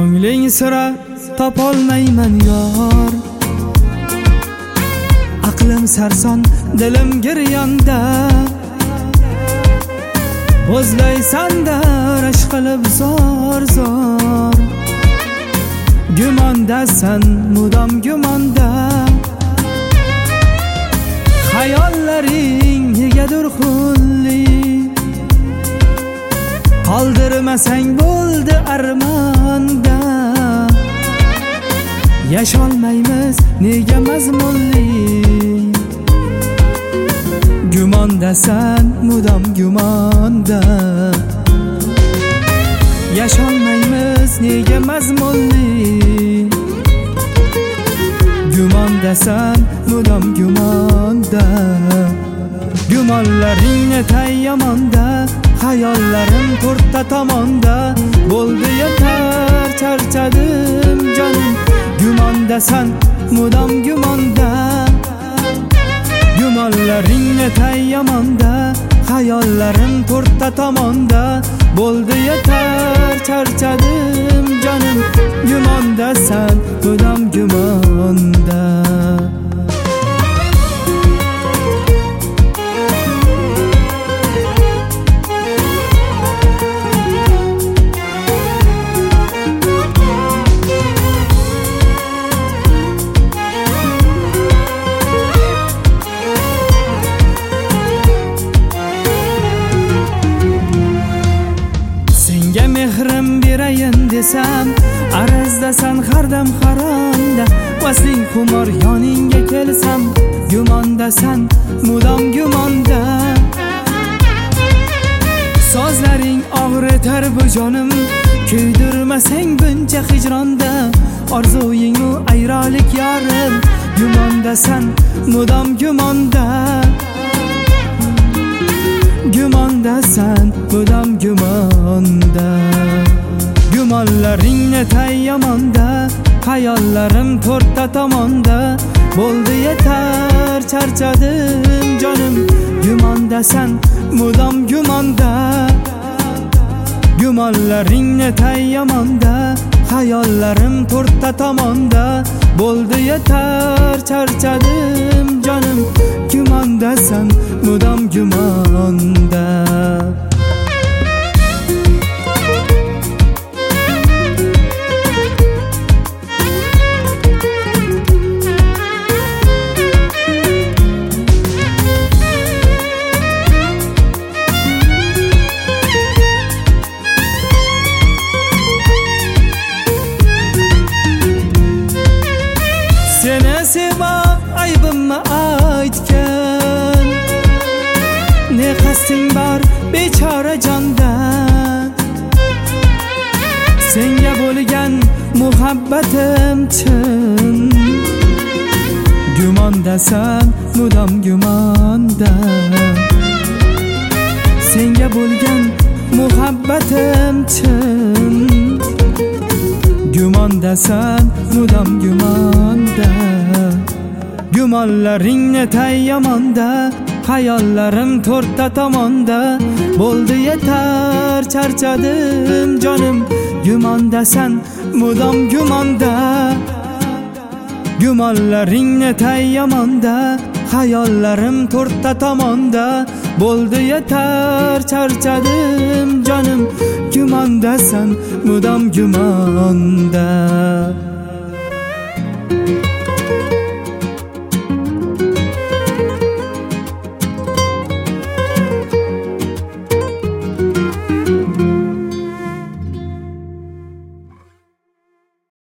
Ko'ngling sira topolmayman yor, aqlim sarson, dilim giryonda. O'zlaysan-da rashq qilib zor-zor, gumondasan, mudom gumonda. Hayollaring negadir xunli, qoldirmasang bo'ldi armonda. Yasholmaymiz nega mazmunli, gumondasan, mudom gumonda. Yasholmaymiz nega mazmunli, gumondasan, mudom gumonda. Gumonlaringni tayyamonda, hayollarim to'rtta tomonda. Bo'ldi yetar, charchadim jonim, gumondasan, mudom gumonda. Gumonlaringni tayyamonda, hayollarim to'rtta tomonda. Bo'ldi yetar, charchadim jonim, gumondasan, mudom gumonda. Mehrim berayin desam, arazdasan har dam haronda. Vasling xumor yoningga kelsam, gumondasan, mudom gumonda. Sozlaring og'ritar bu jonim, kuydirmasang buncha hijronda. Orzuyingu ayrolik yorim, gumondasan, mudom gumonda. Gumondasan, mudom gumonda. Gumonlaringni tayyamonda, hayollarim to'rtta tomonda. Bo'ldi yetar, charchadim jonim, gumondasan, mudom gumonda. Gumonlaringni tayyamonda, hayollarim to'rtta tomonda. Bo'ldi yetar, charchadim jonim, gumondasan, mudom gumonda. Seni sevib aybimni aytgan, ne qasding bor bechora jondan. Senga bo'lgan muhabbatim chin, gumondasan, mudom gumonda. Senga bo'lgan muhabbatim chin, gumondasan, mudom gumonda. Gumonlaringni tayyamonda, hayollarim to'rtta tomonda. Bo'ldi yetar, charchadim jonim, gumondasan, mudom gumonda. Gumonlaringni tayyamonda, hayollarim to'rtta tomonda. Bo'ldi yetar, charchadim jonim, gumondasan, mudom gumonda.